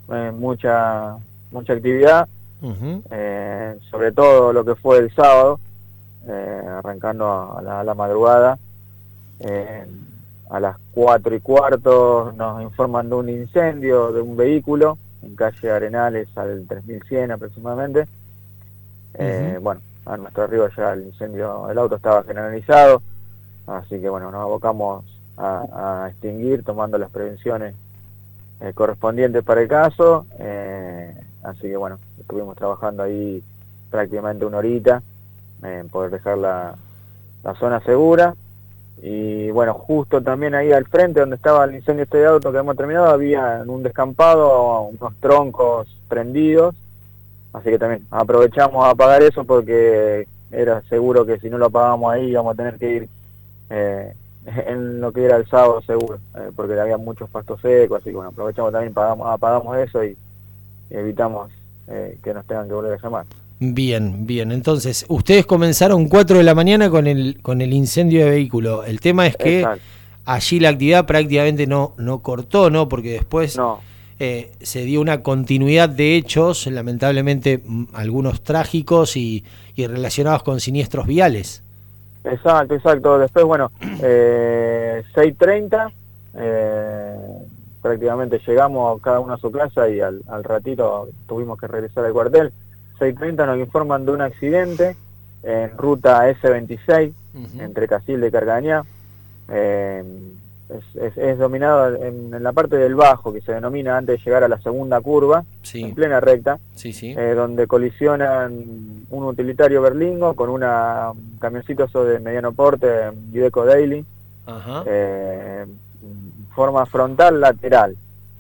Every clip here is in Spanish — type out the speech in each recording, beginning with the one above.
mucha actividad, Ujú. sobre todo lo que fue el sábado, arrancando a la madrugada. Eh, a las 4:15 nos informan de un incendio de un vehículo en calle Arenales al 3100 aproximadamente. Ujú. Bueno, a nuestro arribo ya el incendio, el auto estaba generalizado, así que bueno, nos abocamos a extinguir tomando las prevenciones correspondientes para el caso. Así que bueno, estuvimos trabajando ahí prácticamente una horita en poder dejar la zona segura. Y bueno, justo también ahí al frente donde estaba el incendio este de auto que hemos terminado, había en un descampado unos troncos prendidos, así que también aprovechamos a apagar eso porque era seguro que si no lo apagábamos ahí íbamos a tener que ir eh, en lo que era el sábado seguro, porque había muchos pastos secos, así que bueno, aprovechamos también, apagamos eso y evitamos que nos tengan que volver a llamar. Bien, bien. Entonces, ustedes comenzaron 4 de la mañana con el incendio de vehículo. El tema es que Exacto, allí la actividad prácticamente no cortó, ¿no? Porque después no. se dio una continuidad de hechos, lamentablemente algunos trágicos y relacionados con siniestros viales. Exacto, exacto. Después, bueno, 6:30, prácticamente llegamos cada uno a su casa y al ratito tuvimos que regresar al cuartel. 6:30 nos informan de un accidente en ruta S26, Ujú. entre Casilda y Carcañá. Eh, es dominado en la parte del bajo, que se denomina antes de llegar a la segunda curva, en Sí, plena recta, sí, sí. donde colisionan un utilitario berlingo con un camioncito eso de mediano porte, Iveco Daily, Ajá. eh, forma frontal lateral.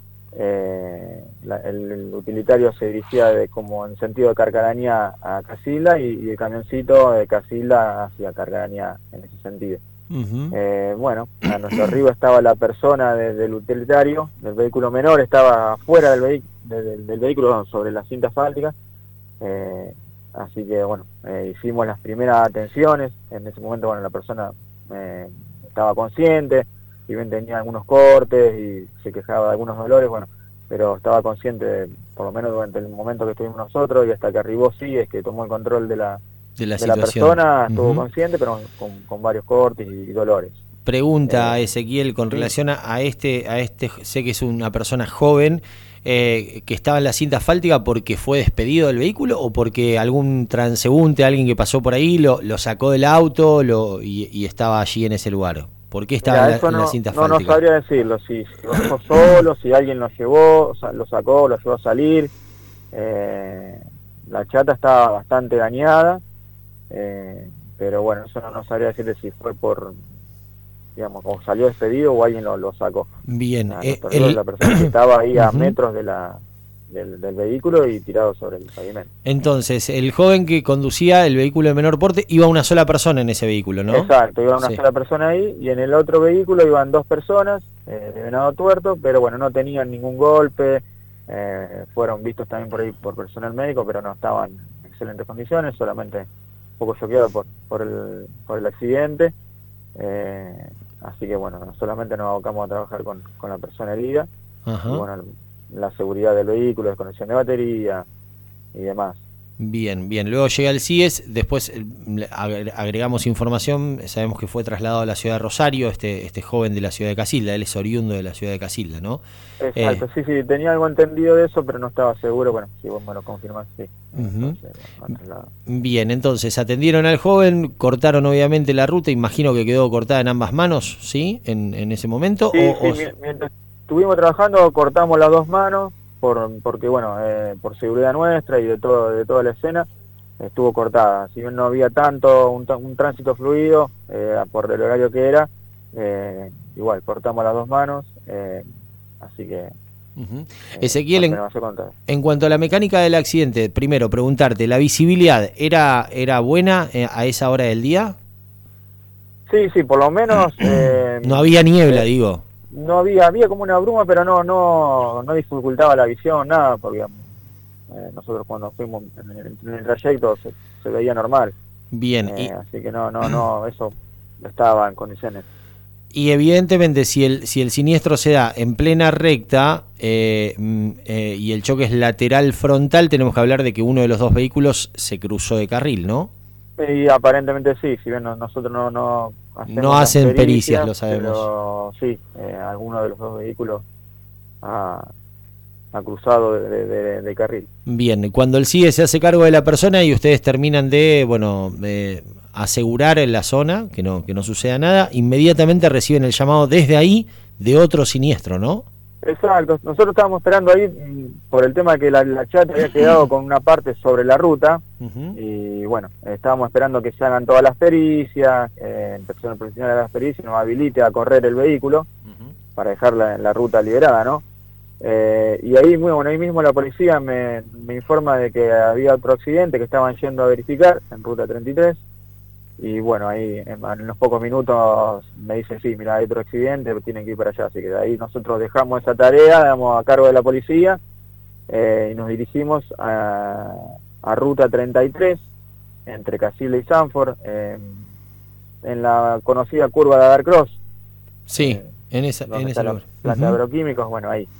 El utilitario se dirigía como en sentido de Carcarañá a Casilda y el camioncito de Casilda hacia Carcarañá en ese sentido. Ujú. Bueno, a nuestro arribo estaba la persona del utilitario, del vehículo menor, estaba fuera del vehículo sobre la cinta asfáltica, así que bueno, hicimos las primeras atenciones. En ese momento, bueno, la persona eh, estaba consciente, si bien tenía algunos cortes y se quejaba de algunos dolores, bueno, pero estaba consciente, por lo menos durante el momento que estuvimos nosotros y hasta que arribó, sí, es que tomó el control De la de la situación. persona, estuvo Ujú. consciente, pero con varios cortes y dolores. Pregunta Eh, Ezequiel con sí, relación a este, sé que es una persona joven que estaba en la cinta asfáltica porque fue despedido del vehículo o porque algún transeúnte, alguien que pasó por ahí, lo sacó del auto y estaba allí en ese lugar. ¿Por qué estaba mira, eso en la cinta no asfáltica? sabría decirlo, si bajó solo, si alguien lo llevó, o sea, lo sacó, lo llevó a salir. Eh, la chata estaba bastante dañada, eh, pero bueno, eso no sabría decirle si fue por, digamos, o salió despedido o alguien lo sacó. Bien, A nuestro arribo la persona que estaba ahí a Ujú. metros del vehículo y tirado sobre el pavimento. Entonces, el joven que conducía el vehículo de menor porte iba una sola persona en ese vehículo, ¿no? Exacto, iba una Sí. sola persona ahí y en el otro vehículo iban dos personas de Venado Tuerto, pero bueno, no tenían ningún golpe, fueron vistos también por ahí por personal médico, pero no estaban en excelentes condiciones, solamente un poco choqueados por el accidente. Así que bueno, no solamente nos abocamos a trabajar con la persona herida y Ajá. bueno, la seguridad del vehículo, desconexión de batería y demás. Bien, bien. Luego llega el CIES, después agregamos información, sabemos que fue trasladado a la ciudad de Rosario, este joven de la ciudad de Casilda, él es oriundo de la ciudad de Casilda, ¿no? Eh, Exacto, sí, tenía algo entendido de eso, pero no estaba seguro. Bueno, si vos me lo confirmás, sí. Ujú. Entonces, bueno, trasladado. Bien, entonces atendieron al joven, cortaron obviamente la ruta, imagino que quedó cortada en ambas manos, ¿sí? En ese momento, Sí, sí, mientras estuvimos trabajando cortamos las dos manos, porque bueno, por seguridad nuestra y de toda la escena, estuvo cortada. Si bien no había tanto, un tránsito fluido, por el horario que era, igual, cortamos las dos manos, así que Ujú. Ezequiel, fue apenas se contar. en cuanto a la mecánica del accidente, primero preguntarte, ¿la visibilidad era buena a esa hora del día? Sí, sí, por lo menos No había niebla, eh, digo. no había como una bruma, pero no dificultaba la visión, nada, porque nosotros cuando fuimos en el trayecto se veía normal, Bien, así que no, eso estaba en condiciones. Y evidentemente si el siniestro se da en plena recta y el choque es lateral frontal, tenemos que hablar de que uno de los dos vehículos se cruzó de carril, ¿no? Y aparentemente sí, si bien nosotros no hacemos No las hacen pericias, lo sabemos. pero sí, alguno de los dos vehículos ha cruzado de carril. Bien, cuando el CIE se hace cargo de la persona y ustedes terminan de asegurar en la zona que no suceda nada, inmediatamente reciben el llamado desde ahí de otro siniestro, ¿no? Exacto, nosotros estábamos esperando ahí por el tema de que la chat había quedado con una parte sobre la ruta. Y bueno, estábamos esperando que se hagan todas las pericias, el personal profesional de las pericias nos habilite a correr el vehículo para dejar la ruta liberada, ¿no? Y ahí, ahí mismo la policía me informa de que había otro accidente que estaban yendo a verificar en ruta 33. Y bueno, ahí en unos pocos minutos me dicen, sí, mira, hay otro accidente, tienen que ir para allá. Así que de ahí nosotros dejamos esa tarea, damos a cargo de la policía y nos dirigimos a ruta 33, entre Casilda y Sanford, en la conocida curva de Adarcross. Sí, en ese lugar. Planta de agroquímicos, bueno, ahí.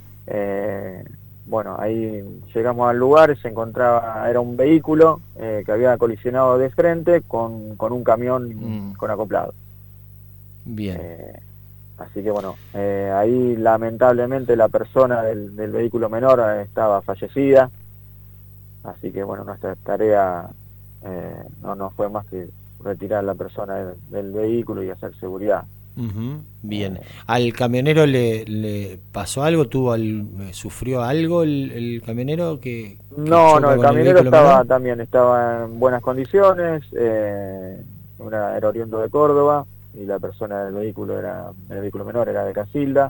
Bueno, ahí llegamos al lugar, se encontraba, era un vehículo que había colisionado de frente con un camión con acoplado. Bien. Así que bueno, ahí lamentablemente la persona del vehículo menor estaba fallecida, así que bueno, nuestra tarea no fue más que retirar a la persona del vehículo y hacer seguridad. Bien. ¿Al camionero le pasó algo? ¿Sufrió algo el camionero que No, el camionero estaba en buenas condiciones, era oriundo de Córdoba y la persona del vehículo el vehículo menor era de Casilda.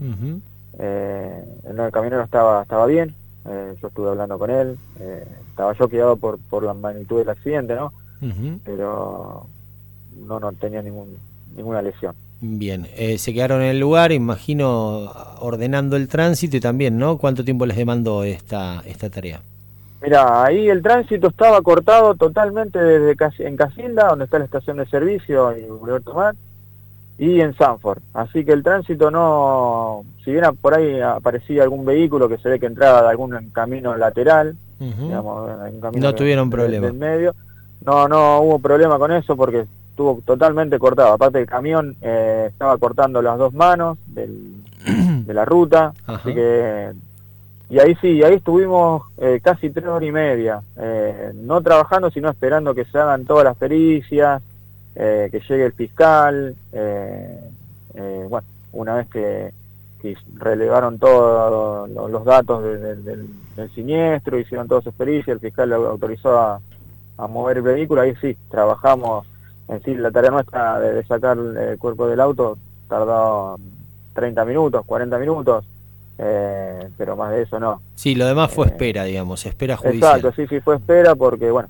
El camionero estaba bien, yo estuve hablando con él, estaba choqueado por la magnitud del accidente, ¿no? Pero no tenía ninguna lesión. Bien, se quedaron en el lugar, imagino, ordenando el tránsito y también, ¿no? ¿Cuánto tiempo les demandó esta tarea? Mira, ahí el tránsito estaba cortado totalmente en Casilda, donde está la estación de servicio y Boulevard Tomás, y en Sanford. Así que el tránsito si bien por ahí aparecía algún vehículo que se ve que entraba de algún camino lateral, digamos, un camino no tuvieron problema. Del medio, no hubo problema con eso porque estuvo totalmente cortado. Aparte el camión estaba cortando las dos manos de la ruta. Ajá. Así que y ahí estuvimos casi 3 horas y media, no trabajando sino esperando que se hagan todas las pericias, que llegue el fiscal. Bueno, una vez que relevaron todos los datos del siniestro, hicieron todas sus pericias, el fiscal autorizó a mover el vehículo. Ahí sí, trabajamos. En sí, la tarea nuestra de sacar el cuerpo del auto tardó 30 minutos, 40 minutos, pero más de eso no. Sí, lo demás fue espera, digamos, espera judicial. Exacto, sí, fue espera porque, bueno,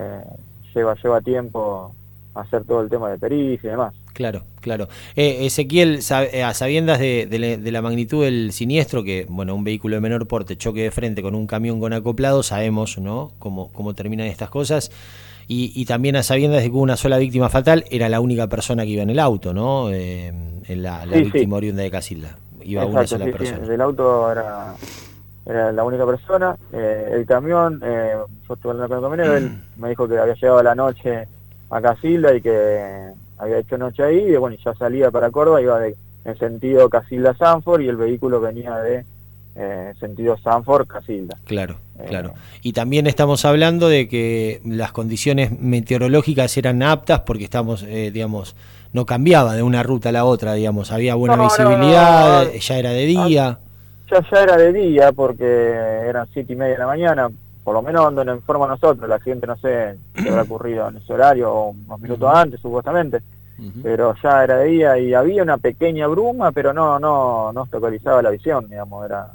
lleva tiempo hacer todo el tema de pericia y demás. Claro. Ezequiel, a sabiendas de la magnitud del siniestro, que, bueno, un vehículo de menor porte choque de frente con un camión con acoplado, sabemos, ¿no?, cómo terminan estas cosas. Y también a sabiendas de que hubo una sola víctima fatal, era la única persona que iba en el auto, ¿no? La víctima oriunda de Casilda. Iba una sola persona. Sí, del auto era la única persona. El camión, yo estuve hablando con el camionero, él me dijo que había llegado a la noche a Casilda y que había hecho noche ahí, y bueno, ya salía para Córdoba, iba en sentido Casilda-Sanford, y el vehículo venía de sentido Sanford-Casilda. Claro. Y también estamos hablando de que las condiciones meteorológicas eran aptas porque estamos, digamos, no cambiaba de una ruta a la otra, digamos, había buena visibilidad, ya era de día. Ya era de día porque eran 7:30 de la mañana, por lo menos donde nos informa a nosotros. El accidente no sé si habrá ocurrido en ese horario o unos minutos antes, supuestamente. Pero ya era de día y había una pequeña bruma, pero no obstaculizaba la visión, digamos, era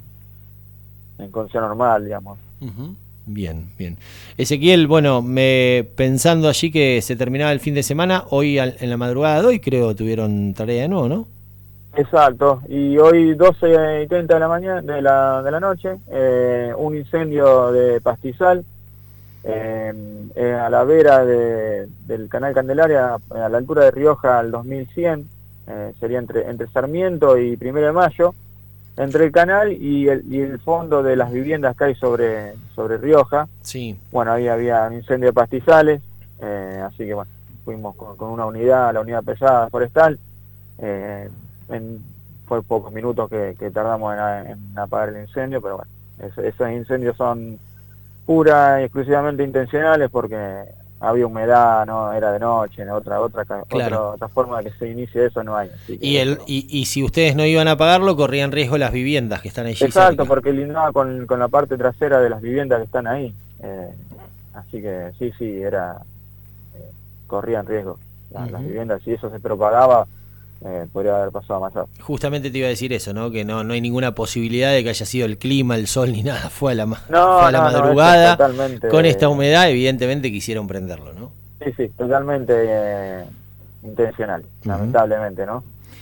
en condición normal, digamos. Bien. Ezequiel, bueno, pensando allí que se terminaba el fin de semana, hoy en la madrugada de hoy creo tuvieron tarea de nuevo, ¿no? Exacto, y hoy 12:30 de la mañana, de la noche, un incendio de pastizal a la vera del canal Candelaria, a la altura de Rioja al 2100, sería entre Sarmiento y 1 de Mayo, entre el canal y el fondo de las viviendas que hay sobre Rioja. Sí. Bueno, ahí había un incendio de pastizales, así que bueno, fuimos con una unidad, la unidad pesada forestal. Fue pocos minutos que tardamos en apagar el incendio, pero bueno, esos incendios son pura y exclusivamente intencionales porque había humedad, no era de noche, otra forma de que se inicie eso no hay. Así que, y si ustedes no iban a pagarlo, corrían riesgo las viviendas que están allí exacto, cerca. porque lindaba con la parte trasera de las viviendas que están ahí. Así que sí, corrían riesgo las viviendas. Si eso se propagaba, podría haber pasado más. Justamente te iba a decir eso, ¿no? Que no hay ninguna posibilidad de que haya sido el clima, el sol ni nada. Fue a la madrugada, con esta humedad, evidentemente quisieron prenderlo, ¿no? Sí, totalmente intencional, lamentablemente, ¿no?